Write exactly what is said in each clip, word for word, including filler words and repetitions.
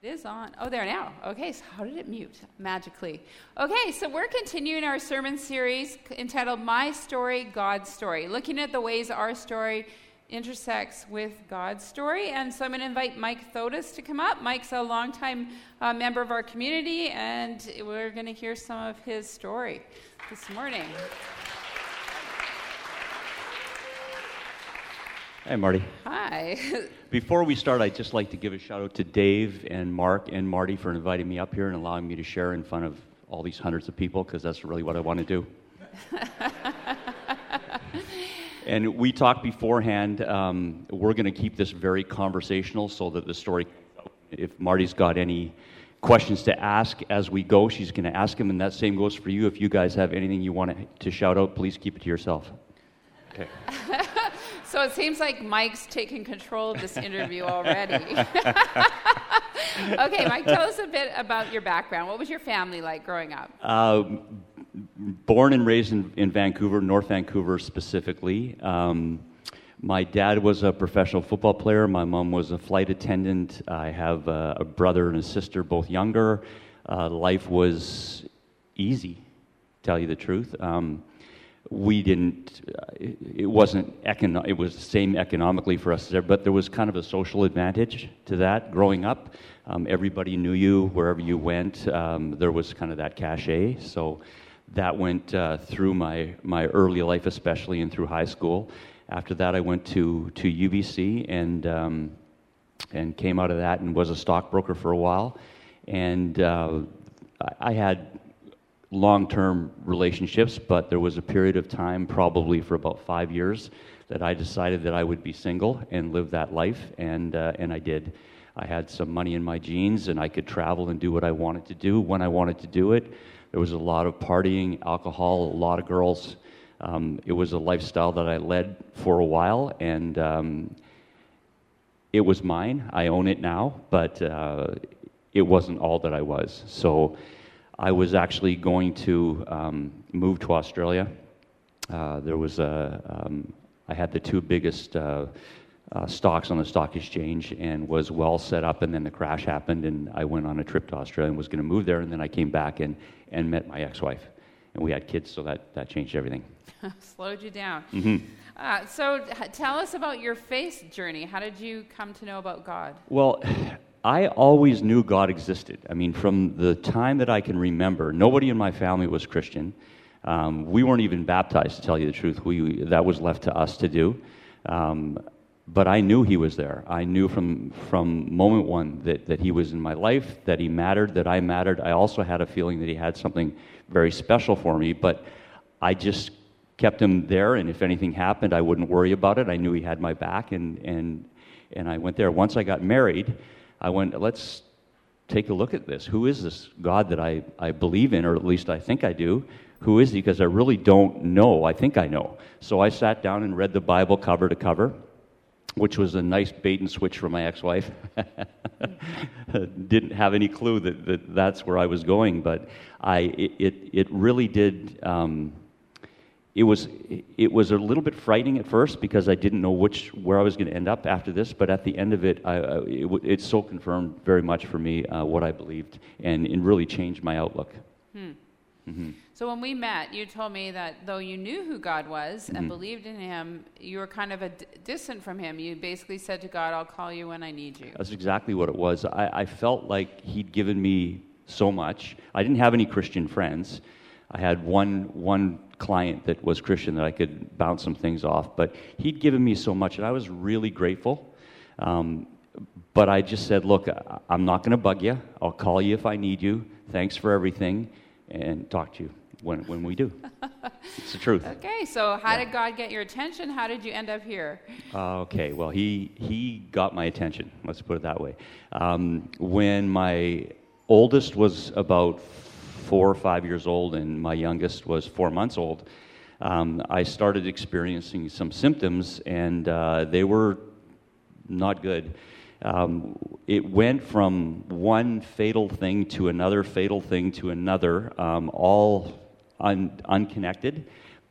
It is on. Oh, there now. Okay, so how did it mute magically? Okay, so we're continuing our sermon series entitled My Story, God's Story, looking at the ways our story intersects with God's story. And so I'm going to invite Mike Thotis to come up. Mike's a longtime uh, member of our community, and we're going to hear some of his story this morning. Hi, Marty. Hi. Before we start, I'd just like to give a shout out to Dave and Mark and Marty for inviting me up here and allowing me to share in front of all these hundreds of people, because that's really what I want to do. And we talked beforehand, um, we're going to keep this very conversational so that the story, if Marty's got any questions to ask as we go, she's going to ask him, and that same goes for you. If you guys have anything you want to, to shout out, please keep it to yourself. Okay. So it seems like Mike's taking control of this interview already. Okay, Mike, tell us a bit about your background. What was your family like growing up? Uh, born and raised in, in Vancouver, North Vancouver specifically. Um, my dad was a professional football player. My mom was a flight attendant. I have a, a brother and a sister, both younger. Uh, life was easy, to tell you the truth. Um, We didn't, it wasn't, econo- it was the same economically for us there, but there was kind of a social advantage to that growing up. Um, everybody knew you wherever you went. Um, there was kind of that cachet. So that went uh, through my, my early life, especially, and through high school. After that, I went to, to U B C and, um, and came out of that and was a stockbroker for a while. And uh, I, I had long-term relationships, but there was a period of time, probably for about five years, that I decided that I would be single and live that life, and uh, and I did. I had some money in my jeans, and I could travel and do what I wanted to do when I wanted to do it. There was a lot of partying, alcohol, a lot of girls. Um, it was a lifestyle that I led for a while, and um, it was mine. I own it now, but uh, it wasn't all that I was. So I was actually going to um, move to Australia. Uh, there was a, um, I had the two biggest uh, uh, stocks on the stock exchange and was well set up, and then the crash happened, and I went on a trip to Australia and was going to move there, and then I came back and, and met my ex-wife. And we had kids, so that, that changed everything. Slowed you down. Mm-hmm. Uh, so h- tell us about your faith journey. How did you come to know about God? Well, I always knew God existed. I mean, from the time that I can remember, nobody in my family was Christian. Um, we weren't even baptized, to tell you the truth. We that was left to us to do. Um, but I knew He was there. I knew from from moment one that, that He was in my life, that He mattered, that I mattered. I also had a feeling that He had something very special for me, but I just kept Him there, and if anything happened, I wouldn't worry about it. I knew He had my back, and and and I went there. Once I got married, I went, let's take a look at this. Who is this God that I, I believe in, or at least I think I do? Who is He? Because I really don't know. I think I know. So I sat down and read the Bible cover to cover, which was a nice bait and switch for my ex-wife. Didn't have any clue that, that that's where I was going, but I it it, it really did. Um, It was it was a little bit frightening at first because I didn't know which where I was going to end up after this. But at the end of it, I, it, it so confirmed very much for me uh, what I believed, and it really changed my outlook. Hmm. Mm-hmm. So when we met, you told me that though you knew who God was Mm-hmm. and believed in Him, you were kind of a d- distant from Him. You basically said to God, "I'll call you when I need you." That's exactly what it was. I, I felt like He'd given me so much. I didn't have any Christian friends. I had one one client that was Christian that I could bounce some things off, but he'd given me so much, and I was really grateful. Um, but I just said, look, I'm not going to bug you. I'll call you if I need you. Thanks for everything, and talk to you when when we do. It's the truth. Okay, so how Yeah. did God get your attention? How did you end up here? Uh, okay, well, he he got my attention. Let's put it that way. Um, when my oldest was about four or five years old, and my youngest was four months old, um, I started experiencing some symptoms, and uh, they were not good. Um, it went from one fatal thing to another fatal thing to another, um, all un- unconnected,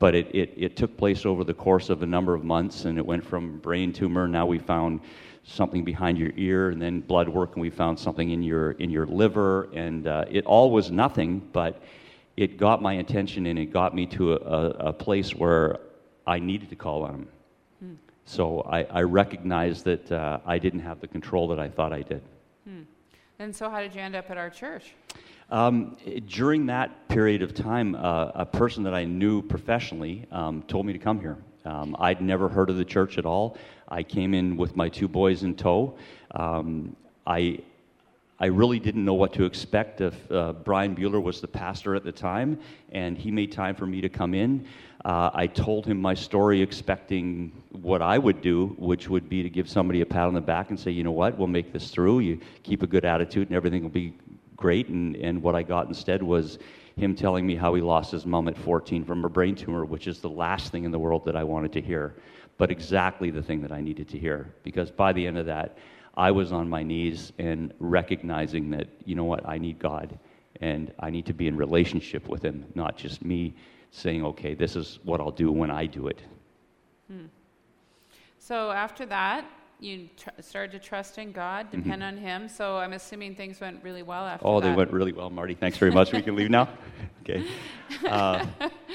but it, it, it took place over the course of a number of months, and it went from brain tumor. Now we found something behind your ear, and then blood work, and we found something in your in your liver, and uh, it all was nothing, but it got my attention, and it got me to a, a, a place where I needed to call on him. Hmm. So I, I recognized that uh, I didn't have the control that I thought I did. Hmm. And so how did you end up at our church? Um, during that period of time, uh, a person that I knew professionally um, told me to come here. Um, I'd never heard of the church at all. I came in with my two boys in tow. Um, I I really didn't know what to expect. If uh, Brian Bueller was the pastor at the time, and he made time for me to come in. Uh, I told him my story, expecting what I would do, which would be to give somebody a pat on the back and say, you know what, we'll make this through. You keep a good attitude, and everything will be great. And, and what I got instead was him telling me how he lost his mom at fourteen from a brain tumor, which is the last thing in the world that I wanted to hear, but exactly the thing that I needed to hear. Because by the end of that, I was on my knees and recognizing that, you know what, I need God, and I need to be in relationship with him, not just me saying, okay, this is what I'll do when I do it. Hmm. So after that, you tr- started to trust in God, depend mm-hmm. on him. So I'm assuming things went really well after oh, that. Oh, they went really well, Marty. Thanks very much. We can leave now? Okay. Uh,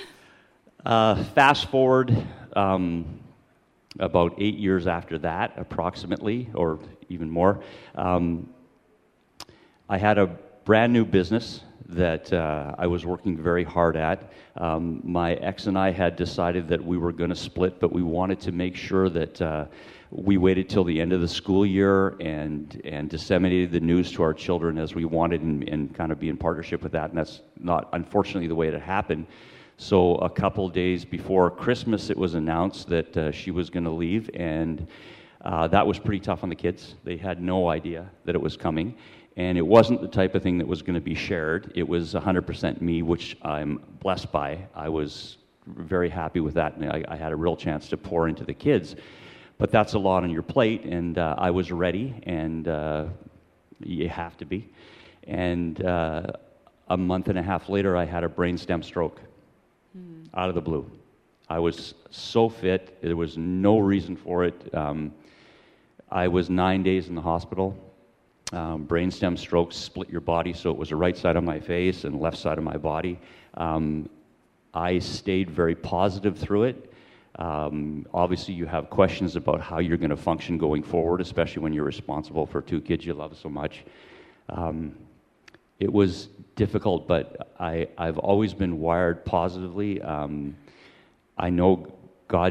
uh, fast forward um, about eight years after that, approximately, or even more, um, I had a brand new business that uh, I was working very hard at. Um, my ex and I had decided that we were going to split, but we wanted to make sure that uh, we waited till the end of the school year and and disseminated the news to our children as we wanted, and, and kind of be in partnership with that. And that's not, unfortunately, the way it happened. So a couple days before Christmas, it was announced that uh, she was going to leave, and uh, that was pretty tough on the kids. They had no idea that it was coming. And it wasn't the type of thing that was going to be shared. It was one hundred percent me, which I'm blessed by. I was very happy with that, and I, I had a real chance to pour into the kids. But that's a lot on your plate, and uh, I was ready, and uh, you have to be. And uh, a month and a half later, I had a brainstem stroke mm. out of the blue. I was so fit. There was no reason for it. Um, I was nine days in the hospital. Um, brainstem strokes split your body, so it was the right side of my face and left side of my body. Um, I stayed very positive through it. Um, obviously, you have questions about how you're going to function going forward, especially when you're responsible for two kids you love so much. Um, it was difficult, but I, I've always been wired positively. Um, I know God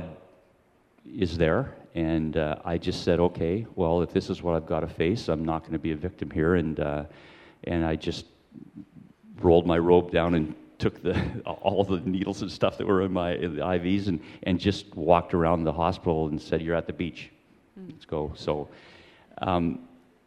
is there. And uh, I just said, okay, well, if this is what I've got to face, I'm not going to be a victim here. And uh, and I just rolled my robe down and took the all the needles and stuff that were in my in the I Vs and, and just walked around the hospital and said, you're at the beach. Mm. Let's go. So um,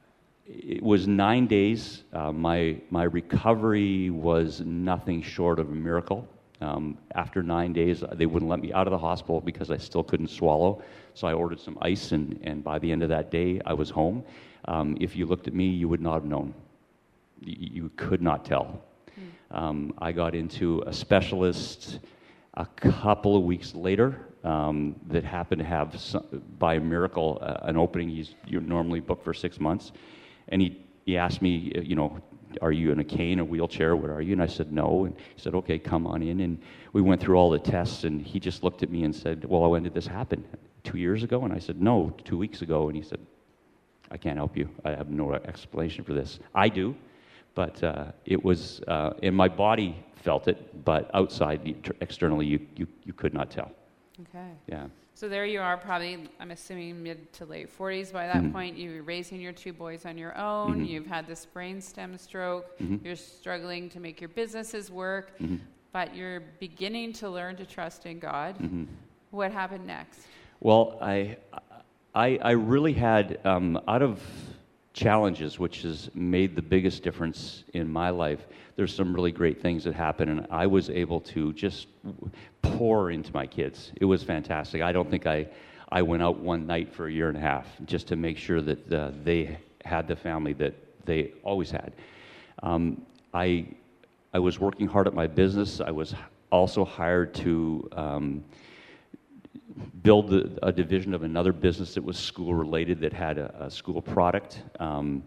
it was nine days. Uh, my my recovery was nothing short of a miracle. Um, after nine days, they wouldn't let me out of the hospital because I still couldn't swallow. So I ordered some ice, and, and by the end of that day, I was home. Um, if you looked at me, you would not have known. You, you could not tell. Mm. Um, I got into a specialist a couple of weeks later um, that happened to have, some, by a miracle, uh, an opening. He's, you're normally booked for six months. And he, he asked me, you know, are you in a cane, a wheelchair, what are you? And I said, no. And he said, okay, come on in. And we went through all the tests, and he just looked at me and said, well, when did this happen? Two years ago? And I said, no, two weeks ago. And he said, I can't help you. I have no explanation for this. I do, but uh, it was, uh, and my body felt it, but outside, externally, you, you, you could not tell. Okay. Yeah. So there you are, probably, I'm assuming, mid to late forties by that mm-hmm. point. You're raising your two boys on your own. Mm-hmm. You've had this brainstem stroke. Mm-hmm. You're struggling to make your businesses work, mm-hmm. but you're beginning to learn to trust in God. Mm-hmm. What happened next? Well, I, I, I really had, um, out of challenges, which has made the biggest difference in my life, there's some really great things that happened, and I was able to just pour into my kids. It was fantastic. I don't think I, I went out one night for a year and a half just to make sure that uh, they had the family that they always had. Um, I, I was working hard at my business. I was also hired to um, build the, a division of another business that was school-related that had a, a school product. Um,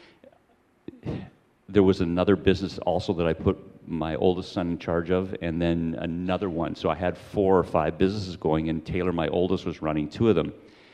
there was another business also that I put my oldest son in charge of, and then another one. So I had four or five businesses going, and Taylor, my oldest, was running two of them.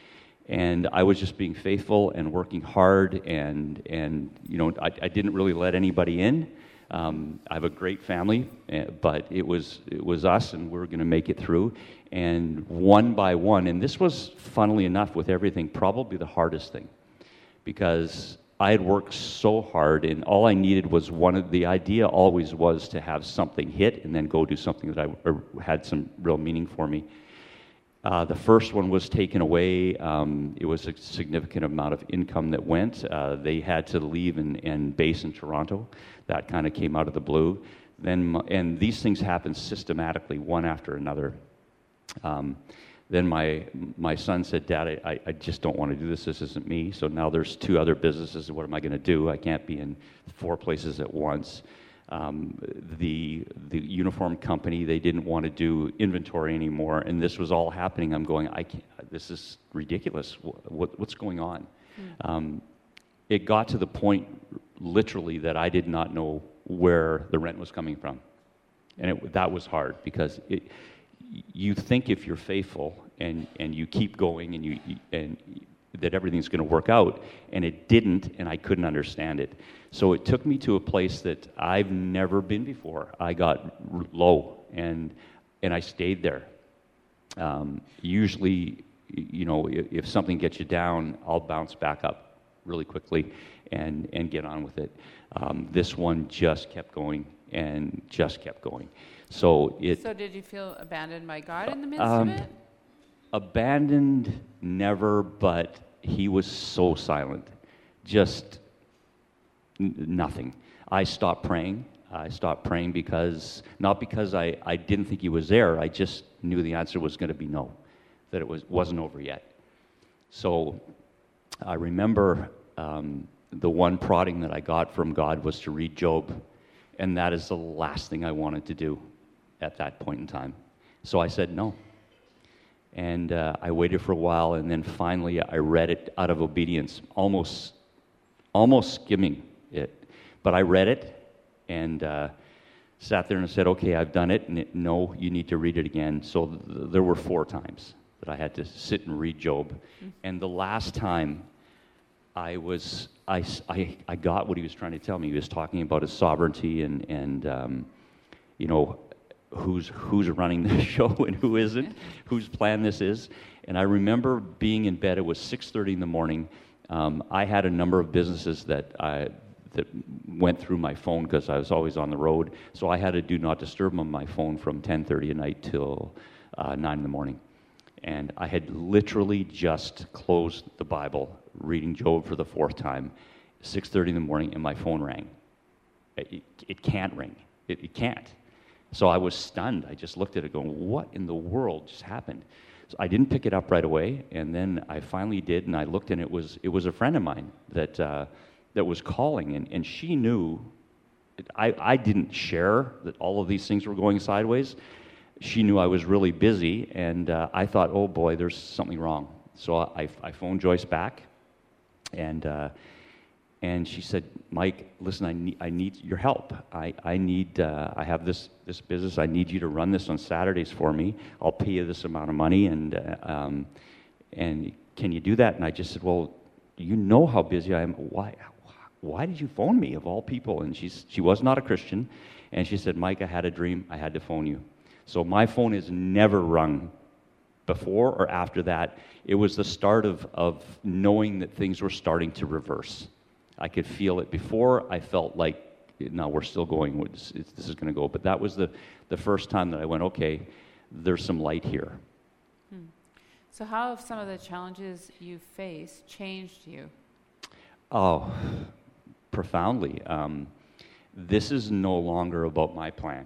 And I was just being faithful and working hard, and and you know I, I didn't really let anybody in. Um, I have a great family, but it was it was us, and we were going to make it through. And one by one, and this was, funnily enough, with everything, probably the hardest thing, because I had worked so hard, and all I needed was one of the idea always was to have something hit and then go do something that I or had some real meaning for me. Uh, the first one was taken away. Um, it was a significant amount of income that went. Uh, they had to leave and, and base in Toronto. That kind of came out of the blue. Then, and these things happen systematically, one after another. Um, then my my son said, "Dad, I, I just don't want to do this. This isn't me." So now there's two other businesses. What am I going to do? I can't be in four places at once. Um, the the uniform company, they didn't want to do inventory anymore, and this was all happening. I'm going, I can't, this is ridiculous. What, what's going on? Mm. Um, it got to the point, literally, that I did not know where the rent was coming from, and it, that was hard because it, you think if you're faithful and and you keep going and you and that everything's going to work out, and it didn't, and I couldn't understand it. So it took me to a place that I've never been before. I got r- low, and and I stayed there. Um, usually, you know, if, if something gets you down, I'll bounce back up really quickly and, and get on with it. Um, this one just kept going and just kept going. So it. So did you feel abandoned by God in the midst um, of it? Abandoned, never, but he was so silent. Just n- nothing. I stopped praying. I stopped praying because, not because I, I didn't think he was there, I just knew the answer was going to be no, that it was, wasn't over yet. So I remember um, the one prodding that I got from God was to read Job, and that is the last thing I wanted to do at that point in time. So I said no. And uh, I waited for a while, and then finally I read it out of obedience, almost almost skimming it. But I read it and uh, sat there and said, okay, I've done it, and it, no, you need to read it again. So th- there were four times that I had to sit and read Job. Mm-hmm. And the last time I was, I, I, I got what he was trying to tell me. He was talking about his sovereignty and, and um, you know, who's who's running the show and who isn't, whose plan this is. And I remember being in bed. It was six thirty in the morning. Um, I had a number of businesses that I, that went through my phone because I was always on the road. So I had to do not disturb on my phone from ten thirty at night till uh, nine in the morning. And I had literally just closed the Bible, reading Job for the fourth time, six thirty in the morning, and my phone rang. It, it can't ring. It, it can't. So I was stunned. I just looked at it going, what in the world just happened? So I didn't pick it up right away, and then I finally did, and I looked, and it was it was a friend of mine that uh, that was calling, and, and she knew. I, I didn't share that all of these things were going sideways. She knew I was really busy, and uh, I thought, oh boy, there's something wrong. So I, I phoned Joyce back, and uh, and she said, Mike, listen, I need I need your help. I I need uh, I have this this business. I need you to run this on Saturdays for me. I'll pay you this amount of money, and uh, um, and can you do that? And I just said, well, you know how busy I am. Why why did you phone me of all people? And she's she was not a Christian, and she said, Mike, I had a dream. I had to phone you. So my phone has never rung before or after that. It was the start of of knowing that things were starting to reverse. I could feel it before. I felt like, no, we're still going. This is going to go. But that was the, the first time that I went, okay, there's some light here. Hmm. So how have some of the challenges you faced changed you? Oh, profoundly. Um, this is no longer about my plan.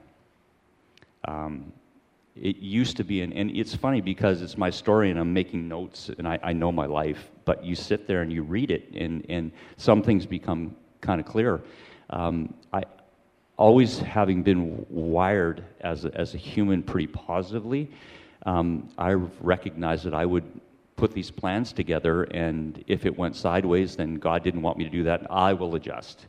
Um, it used to be, an, and it's funny because it's my story and I'm making notes and I, I know my life, but you sit there and you read it and, and some things become kind of clear. Um, I always having been wired as a, as a human pretty positively, um, I recognized that I would put these plans together, and if it went sideways, then God didn't want me to do that, and I will adjust.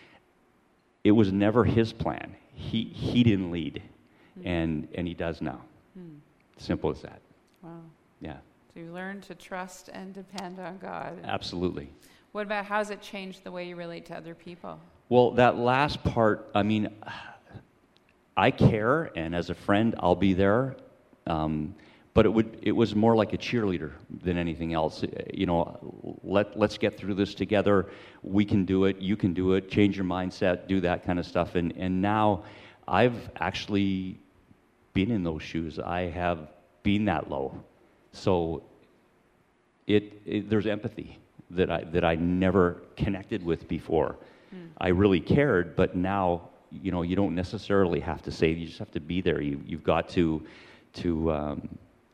It was never his plan. He he didn't lead, mm. and and he does now. Mm. Simple as that. Wow. Yeah. So you learn to trust and depend on God. Absolutely. What about, how has it changed the way you relate to other people? Well, that last part, I mean, I care, and as a friend, I'll be there. Um, but it would it was more like a cheerleader than anything else. You know, let let's get through this together. We can do it. You can do it. Change your mindset. Do that kind of stuff. And and now, I've actually been in those shoes. I have been that low. So it, it there's empathy that I that I never connected with before. Mm. I really cared, but now, you know, you don't necessarily have to say. You just have to be there. You you've got to to um,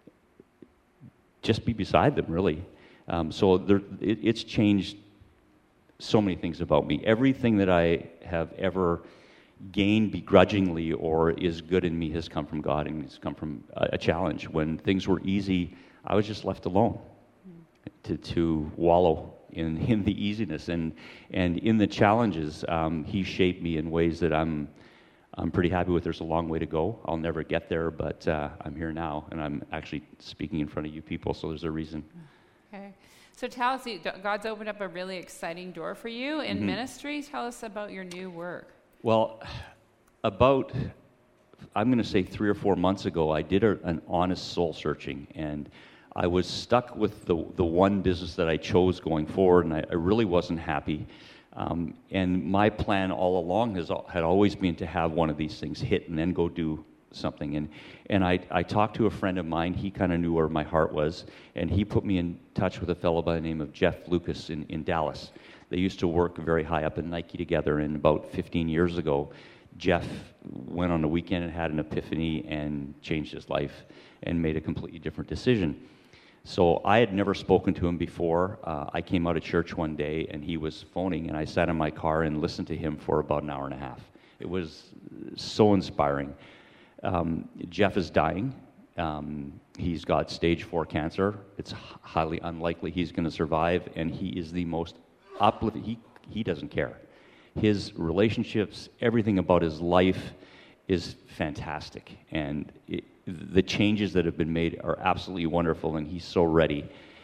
just be beside them, really. Um, so there, it, it's changed so many things about me. Everything that I have ever gained begrudgingly or is good in me has come from God, and it's come from a, a challenge. When things were easy, I was just left alone mm. to to wallow in, in the easiness, and and in the challenges. Um, he shaped me in ways that I'm I'm pretty happy with. There's a long way to go. I'll never get there, but uh, I'm here now, and I'm actually speaking in front of you people, so there's a reason. Okay. So tell us, God's opened up a really exciting door for you in mm-hmm. ministry. Tell us about your new work. Well, about, I'm going to say three or four months ago, I did a, an honest soul searching, and I was stuck with the the one business that I chose going forward, and I, I really wasn't happy. Um, and my plan all along has had always been to have one of these things hit and then go do something. And and I, I talked to a friend of mine. He kind of knew where my heart was, and he put me in touch with a fellow by the name of Jeff Lucas in, in Dallas. They used to work very high up in Nike together, and about fifteen years ago, Jeff went on a weekend and had an epiphany and changed his life and made a completely different decision. So I had never spoken to him before. Uh, I came out of church one day, and he was phoning, and I sat in my car and listened to him for about an hour and a half. It was so inspiring. Um, Jeff is dying. Um, he's got stage four cancer. It's highly unlikely he's going to survive, and he is the most uplifting. He, he doesn't care. His relationships, everything about his life is fantastic, and it, the changes that have been made are absolutely wonderful, and he's so ready.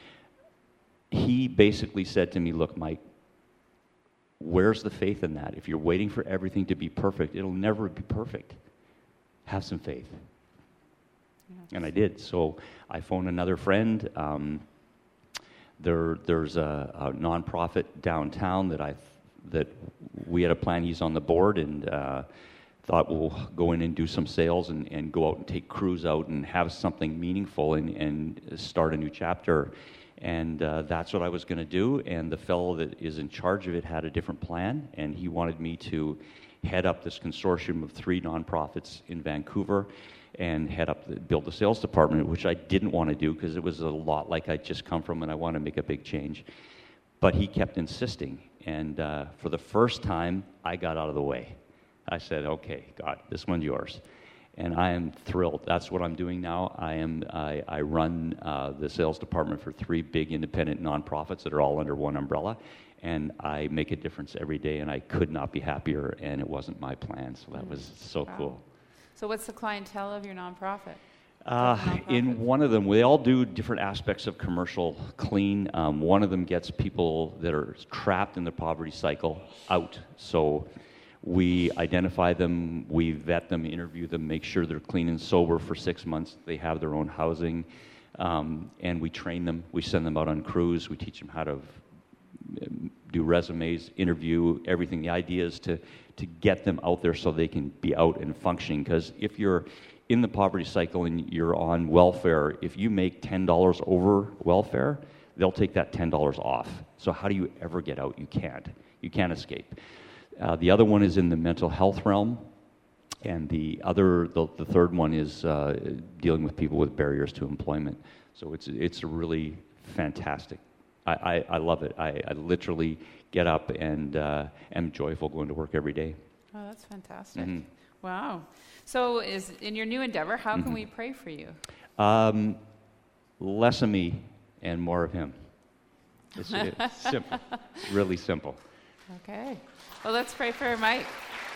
He basically said to me, look, Mike, where's the faith in that? If you're waiting for everything to be perfect, it'll never be perfect. Have some faith. Yeah. And I did. So I phoned another friend. Um, there, there's a, a nonprofit downtown that I that we had a plan. He's on the board, and uh, thought we'll go in and do some sales and, and go out and take crews out and have something meaningful and, and start a new chapter. And uh, that's what I was going to do. And the fellow that is in charge of it had a different plan, and he wanted me to head up this consortium of three nonprofits in Vancouver and head up, the, build the sales department, which I didn't want to do because it was a lot like I'd just come from, and I wanted to make a big change. But he kept insisting, and uh, for the first time, I got out of the way. I said, okay, God, this one's yours. And I am thrilled. That's what I'm doing now. I am. I, I run uh, the sales department for three big independent nonprofits that are all under one umbrella, and I make a difference every day, and I could not be happier, and it wasn't my plan, so that was so wow. cool. So what's the clientele of your nonprofit? Uh, in one of them, they all do different aspects of commercial clean. Um, one of them gets people that are trapped in the poverty cycle out. So we identify them, we vet them, interview them, make sure they're clean and sober for six months. They have their own housing, um, and we train them. We send them out on crews. We teach them how to do resumes, interview, everything. The idea is to, to get them out there so they can be out and functioning. Because if you're in the poverty cycle and you're on welfare, if you make ten dollars over welfare, they'll take that ten dollars off. So how do you ever get out? You can't. You can't escape. Uh, the other one is in the mental health realm, and the other, the, the third one is uh, dealing with people with barriers to employment. So it's it's really fantastic. I, I, I love it. I, I literally get up and uh, am joyful going to work every day. Oh, that's fantastic. Mm-hmm. Wow. So is in your new endeavor, how mm-hmm. can we pray for you? Um, less of me and more of him. It's, it's simple, really simple. Okay. Well, let's pray for Mike.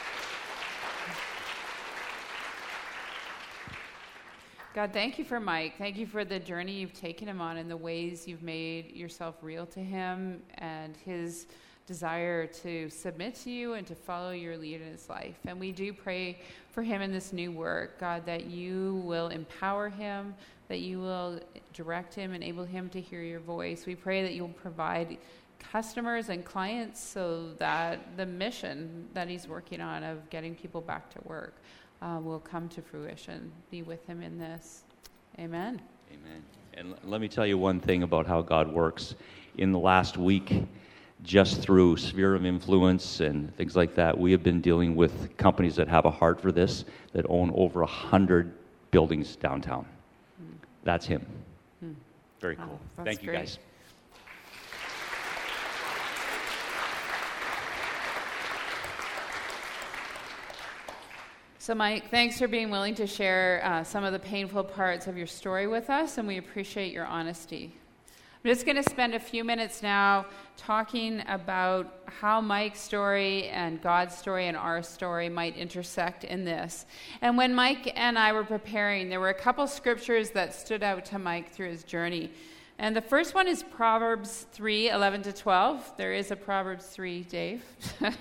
God, thank you for Mike. Thank you for the journey you've taken him on and the ways you've made yourself real to him and his desire to submit to you and to follow your lead in his life. And we do pray for him in this new work, God, that you will empower him, that you will direct him, enable him to hear your voice. We pray that you'll provide customers and clients so that the mission that he's working on of getting people back to work Uh, will come to fruition. Be with him in this. Amen. Amen. And l- let me tell you one thing about how God works. In the last week, just through sphere of influence and things like that, we have been dealing with companies that have a heart for this, that own over a hundred buildings downtown. Mm. That's him. Mm. Very cool. Oh, Thank you, great. guys. So, Mike, thanks for being willing to share uh, some of the painful parts of your story with us, and we appreciate your honesty. I'm just going to spend a few minutes now talking about how Mike's story and God's story and our story might intersect in this. And when Mike and I were preparing, there were a couple scriptures that stood out to Mike through his journey. And the first one is Proverbs three, eleven to twelve. There is a Proverbs three, Dave. uh,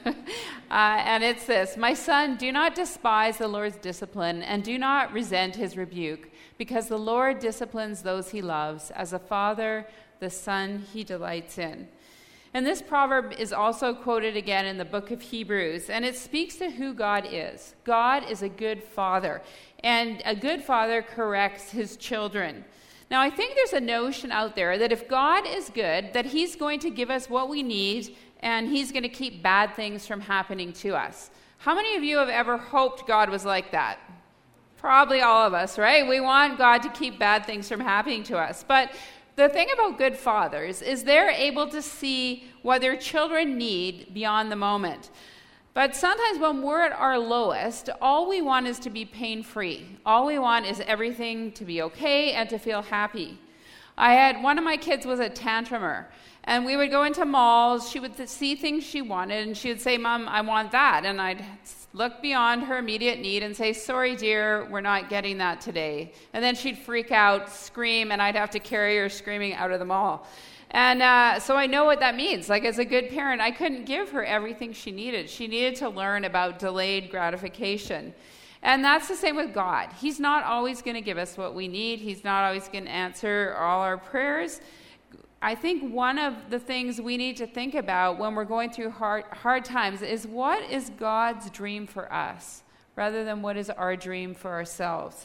and it's this: "My son, do not despise the Lord's discipline, and do not resent his rebuke, because the Lord disciplines those he loves, as a father the son he delights in." And this proverb is also quoted again in the book of Hebrews, and it speaks to who God is. God is a good father, and a good father corrects his children. Now, I think there's a notion out there that if God is good, that he's going to give us what we need, and he's going to keep bad things from happening to us. How many of you have ever hoped God was like that? Probably all of us, right? We want God to keep bad things from happening to us. But the thing about good fathers is they're able to see what their children need beyond the moment. But sometimes when we're at our lowest, all we want is to be pain-free. All we want is everything to be okay and to feel happy. I had, one of my kids was a tantrumer, and we would go into malls. She would th- see things she wanted, and she would say, "Mom, I want that." And I'd look beyond her immediate need and say, "Sorry, dear, we're not getting that today." And then she'd freak out, scream, and I'd have to carry her screaming out of the mall. And uh, so I know what that means. Like, as a good parent, I couldn't give her everything she needed. She needed to learn about delayed gratification. And that's the same with God. He's not always going to give us what we need. He's not always going to answer all our prayers. I think one of the things we need to think about when we're going through hard, hard times is, what is God's dream for us, rather than what is our dream for ourselves.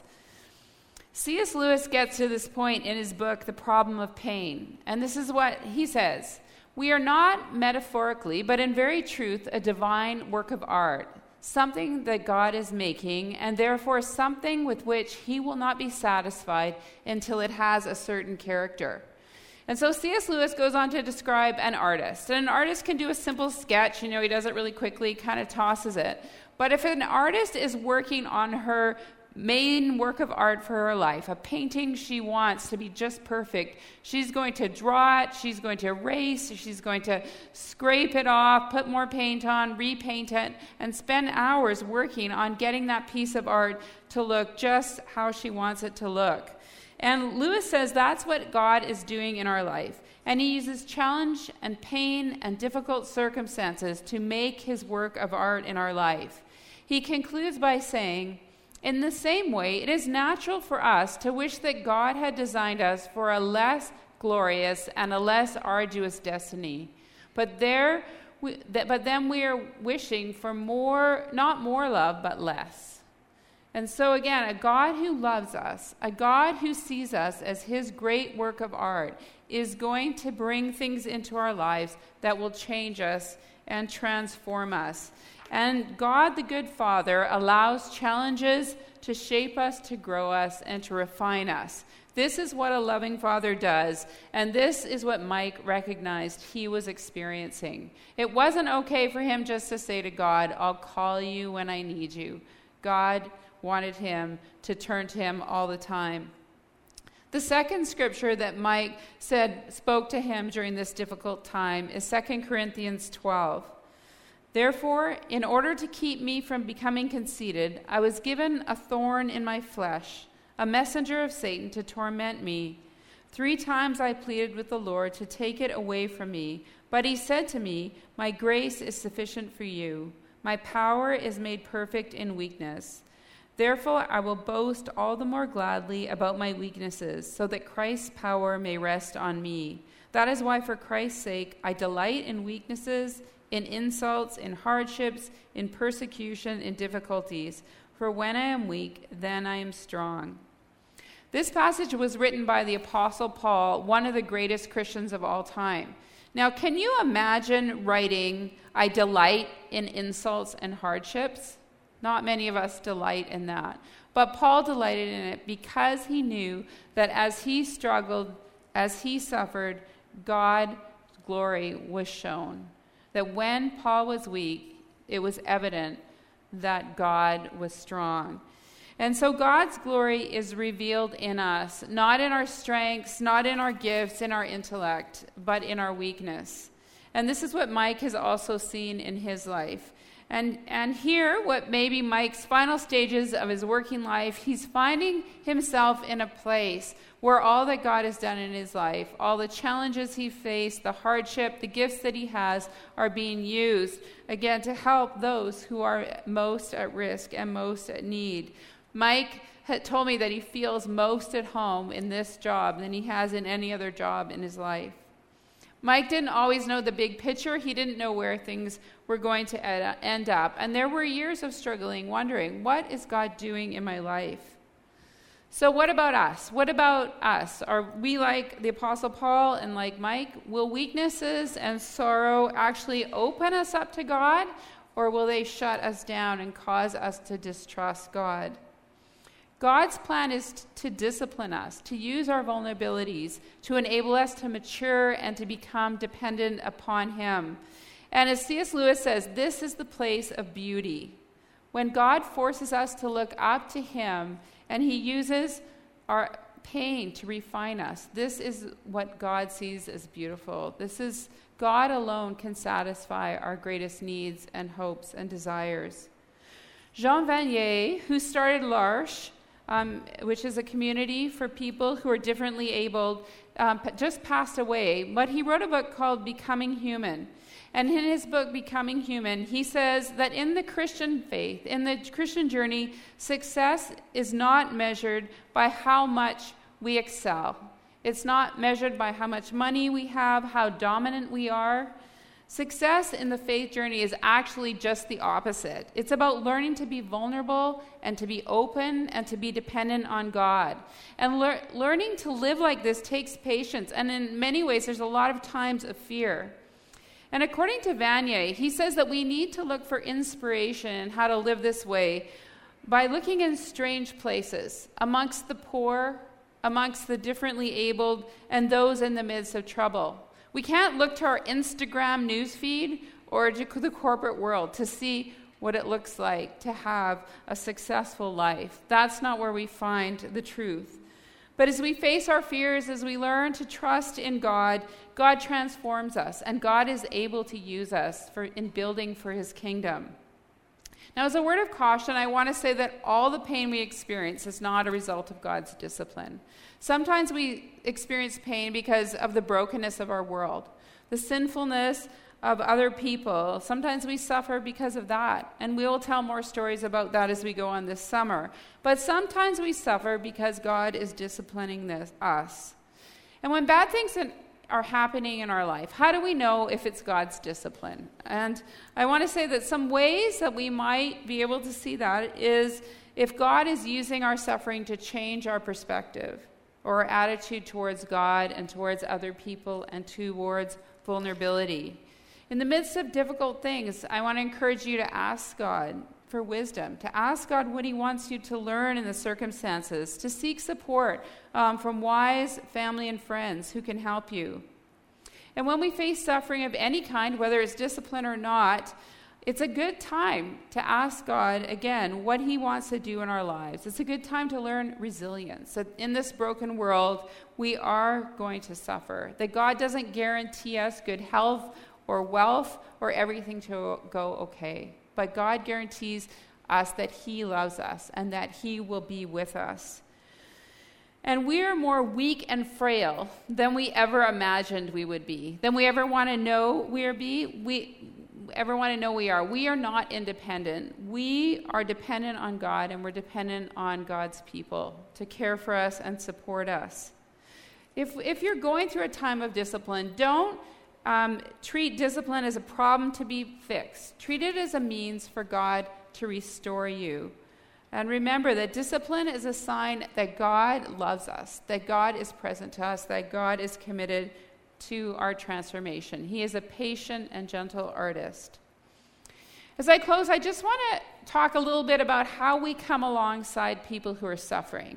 C S Lewis gets to this point in his book, The Problem of Pain, and this is what he says: "We are not metaphorically, but in very truth, a divine work of art, something that God is making, and therefore something with which he will not be satisfied until it has a certain character." And so C S Lewis goes on to describe an artist. And an artist can do a simple sketch, you know, he does it really quickly, kind of tosses it. But if an artist is working on her main work of art for her life, a painting she wants to be just perfect, she's going to draw it, she's going to erase, she's going to scrape it off, put more paint on, repaint it, and spend hours working on getting that piece of art to look just how she wants it to look. And Lewis says that's what God is doing in our life. And he uses challenge and pain and difficult circumstances to make his work of art in our life. He concludes by saying, "In the same way, it is natural for us to wish that God had designed us for a less glorious and a less arduous destiny. But there, we, th- but then we are wishing for more, not more love, but less." And so again, a God who loves us, a God who sees us as his great work of art, is going to bring things into our lives that will change us and transform us. And God, the good Father, allows challenges to shape us, to grow us, and to refine us. This is what a loving father does, and this is what Mike recognized he was experiencing. It wasn't okay for him just to say to God, I'll call you when I need you. God wanted him to turn to him all the time. The second scripture that Mike said spoke to him during this difficult time is Second Corinthians twelve. Therefore, in order to keep me from becoming conceited, I was given a thorn in my flesh, a messenger of Satan to torment me. Three times I pleaded with the Lord to take it away from me, but he said to me, my grace is sufficient for you. My power is made perfect in weakness. Therefore, I will boast all the more gladly about my weaknesses, so that Christ's power may rest on me. That is why, for Christ's sake, I delight in weaknesses, in insults, in hardships, in persecution, in difficulties. For when I am weak, then I am strong. This passage was written by the Apostle Paul, one of the greatest Christians of all time. Now, can you imagine writing, I delight in insults and hardships? Not many of us delight in that. But Paul delighted in it because he knew that as he struggled, as he suffered, God's glory was shown. That when Paul was weak, it was evident that God was strong. And so God's glory is revealed in us, not in our strengths, not in our gifts, in our intellect, but in our weakness. And this is what Mike has also seen in his life. And and here, what may be Mike's final stages of his working life, he's finding himself in a place where all that God has done in his life, all the challenges he faced, the hardship, the gifts that he has are being used, again, to help those who are most at risk and most at need. Mike had told me that he feels most at home in this job than he has in any other job in his life. Mike didn't always know the big picture. He didn't know where things were going to end up. And there were years of struggling, wondering, what is God doing in my life? So what about us? What about us? Are we like the Apostle Paul and like Mike? Will weaknesses and sorrow actually open us up to God? Or will they shut us down and cause us to distrust God? God's plan is t- to discipline us, to use our vulnerabilities, to enable us to mature and to become dependent upon him. And as C S Lewis says, this is the place of beauty. When God forces us to look up to him and he uses our pain to refine us, this is what God sees as beautiful. This is God alone can satisfy our greatest needs and hopes and desires. Jean Vanier, who started L'Arche, Um, which is a community for people who are differently abled, um, just passed away. But he wrote a book called Becoming Human. And in his book, Becoming Human, he says that in the Christian faith, in the Christian journey, success is not measured by how much we excel. It's not measured by how much money we have, how dominant we are. Success in the faith journey is actually just the opposite. It's about learning to be vulnerable and to be open and to be dependent on God. And lear- learning to live like this takes patience. And in many ways, there's a lot of times of fear. And according to Vanier, he says that we need to look for inspiration in how to live this way by looking in strange places, amongst the poor, amongst the differently abled, and those in the midst of trouble. We can't look to our Instagram newsfeed or to the corporate world to see what it looks like to have a successful life. That's not where we find the truth. But as we face our fears, as we learn to trust in God, God transforms us, and God is able to use us for, in building for his kingdom. Now, as a word of caution, I want to say that all the pain we experience is not a result of God's discipline. Sometimes we experience pain because of the brokenness of our world, the sinfulness of other people. Sometimes we suffer because of that, and we will tell more stories about that as we go on this summer. But sometimes we suffer because God is disciplining this, us. And when bad things are happening in our life, how do we know if it's God's discipline? And I want to say that some ways that we might be able to see that is if God is using our suffering to change our perspective or our attitude towards God and towards other people and towards vulnerability. In the midst of difficult things, I want to encourage you to ask God for wisdom, to ask God what he wants you to learn in the circumstances, to seek support um, from wise family and friends who can help you. And when we face suffering of any kind, whether it's discipline or not, it's a good time to ask God, again, what he wants to do in our lives. It's a good time to learn resilience. That in this broken world, we are going to suffer. That God doesn't guarantee us good health or wealth or everything to go okay. But God guarantees us that he loves us and that he will be with us. And we are more weak and frail than we ever imagined we would be, than we ever want to know we are be. We ever want to know we are. We are not independent. We are dependent on God, and we're dependent on God's people to care for us and support us. If if you're going through a time of discipline, don't um, treat discipline as a problem to be fixed. Treat it as a means for God to restore you. And remember that discipline is a sign that God loves us, that God is present to us, that God is committed to our transformation. He is a patient and gentle artist. As I close, I just want to talk a little bit about how we come alongside people who are suffering.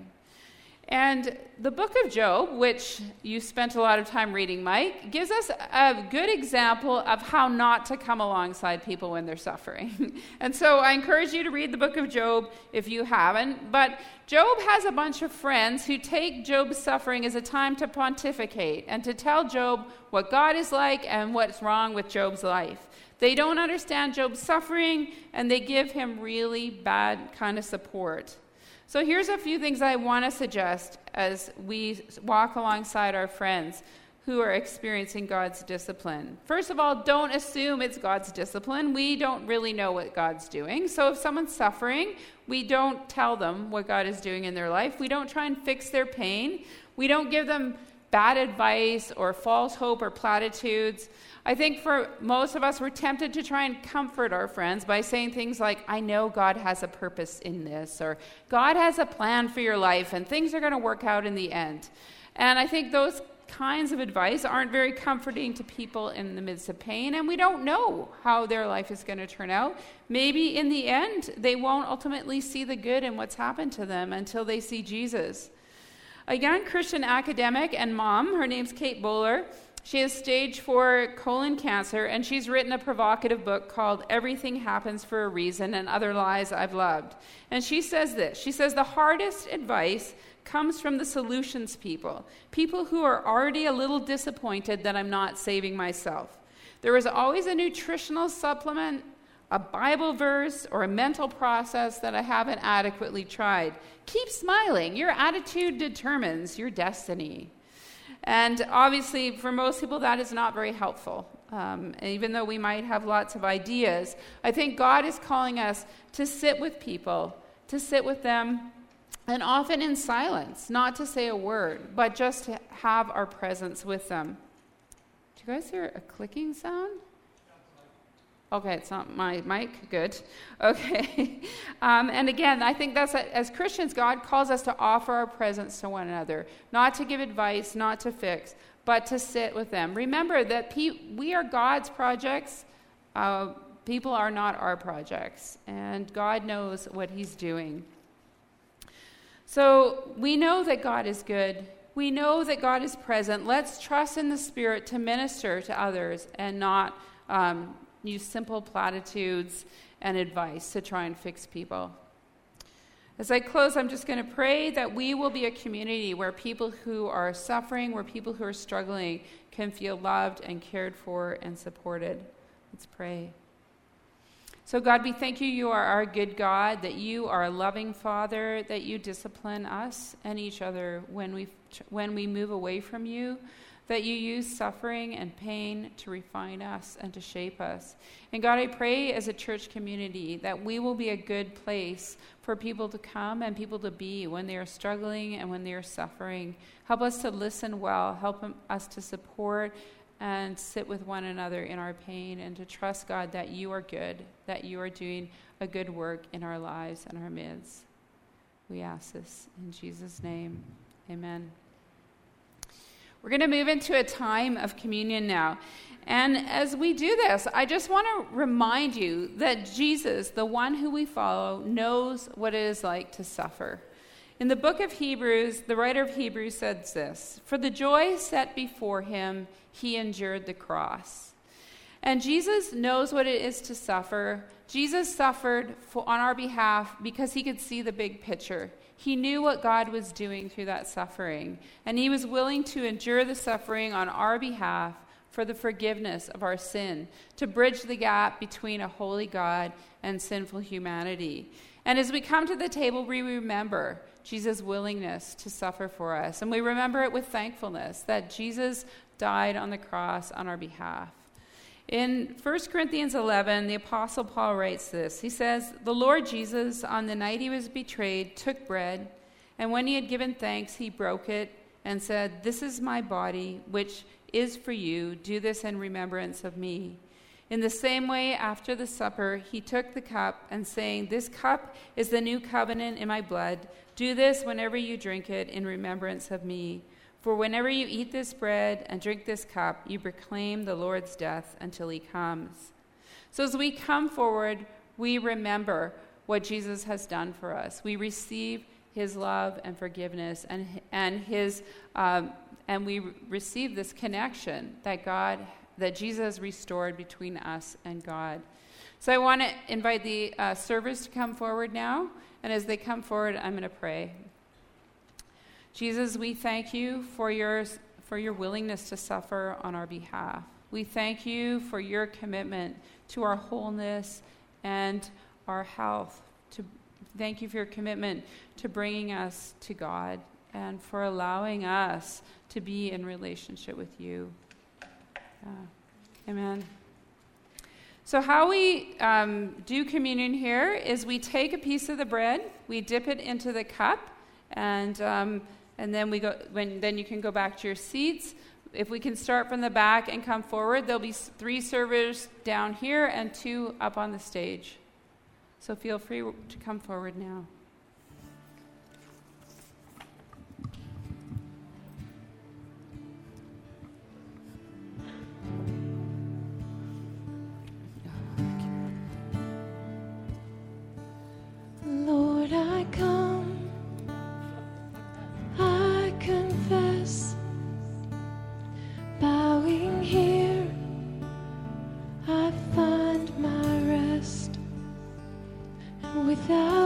And the book of Job, which you spent a lot of time reading, Mike, gives us a good example of how not to come alongside people when they're suffering. And so I encourage you to read the book of Job if you haven't. But Job has a bunch of friends who take Job's suffering as a time to pontificate and to tell Job what God is like and what's wrong with Job's life. They don't understand Job's suffering, and they give him really bad kind of support. So here's a few things I want to suggest as we walk alongside our friends who are experiencing God's discipline. First of all, don't assume it's God's discipline. We don't really know what God's doing. So if someone's suffering, we don't tell them what God is doing in their life. We don't try and fix their pain. We don't give them bad advice or false hope or platitudes. I think for most of us, we're tempted to try and comfort our friends by saying things like, I know God has a purpose in this, or God has a plan for your life, and things are going to work out in the end. And I think those kinds of advice aren't very comforting to people in the midst of pain, and we don't know how their life is going to turn out. Maybe in the end, they won't ultimately see the good in what's happened to them until they see Jesus. A young Christian academic and mom, her name's Kate Bowler. She has stage four colon cancer, and she's written a provocative book called Everything Happens for a Reason and Other Lies I've Loved. And she says this. She says, the hardest advice comes from the solutions people, people who are already a little disappointed that I'm not saving myself. There is always a nutritional supplement, a Bible verse, or a mental process that I haven't adequately tried. Keep smiling. Your attitude determines your destiny. And obviously, for most people, that is not very helpful. Um, even though we might have lots of ideas, I think God is calling us to sit with people, to sit with them, and often in silence, not to say a word, but just to have our presence with them. Do you guys hear a clicking sound? Okay, it's not my mic. Good. Okay. Um, and again, I think that's, a, as Christians, God calls us to offer our presence to one another, not to give advice, not to fix, but to sit with them. Remember that pe- we are God's projects. Uh, people are not our projects, and God knows what he's doing. So we know that God is good. We know that God is present. Let's trust in the Spirit to minister to others and not um, use simple platitudes and advice to try and fix people. As I close, I'm just going to pray that we will be a community where people who are suffering, where people who are struggling can feel loved and cared for and supported. Let's pray. So God, we thank you, you are our good God, that you are a loving Father, that you discipline us and each other when we when we move away from you, that you use suffering and pain to refine us and to shape us. And God, I pray as a church community that we will be a good place for people to come and people to be when they are struggling and when they are suffering. Help us to listen well. Help us to support and sit with one another in our pain and to trust, God, that you are good, that you are doing a good work in our lives and our midst. We ask this in Jesus' name. Amen. We're going to move into a time of communion now. And as we do this, I just want to remind you that Jesus, the one who we follow, knows what it is like to suffer. In the book of Hebrews, the writer of Hebrews says this, "For the joy set before him, he endured the cross." And Jesus knows what it is to suffer. Jesus suffered for, on our behalf because he could see the big picture. He knew what God was doing through that suffering, and he was willing to endure the suffering on our behalf for the forgiveness of our sin, to bridge the gap between a holy God and sinful humanity. And as we come to the table, we remember Jesus' willingness to suffer for us, and we remember it with thankfulness that Jesus died on the cross on our behalf. In First Corinthians eleven, the Apostle Paul writes this. He says, "The Lord Jesus, on the night he was betrayed, took bread, and when he had given thanks, he broke it and said, 'This is my body, which is for you. Do this in remembrance of me.' In the same way, after the supper, he took the cup and saying, 'This cup is the new covenant in my blood. Do this whenever you drink it in remembrance of me. For whenever you eat this bread and drink this cup, you proclaim the Lord's death until he comes.'" So as we come forward, we remember what Jesus has done for us. We receive his love and forgiveness, and and his um, and we receive this connection that God, that Jesus restored between us and God. So I want to invite the uh, servers to come forward now, and as they come forward, I'm going to pray. Jesus, we thank you for your, for your willingness to suffer on our behalf. We thank you for your commitment to our wholeness and our health. To, thank you for your commitment to bringing us to God and for allowing us to be in relationship with you. Uh, amen. So how we um, do communion here is we take a piece of the bread, we dip it into the cup, and um, and then we go. When then you can go back to your seats. If we can start from the back and come forward, there'll be three servers down here and two up on the stage. So feel free to come forward now. Lord, I come, I confess, bowing here, I find my rest, and without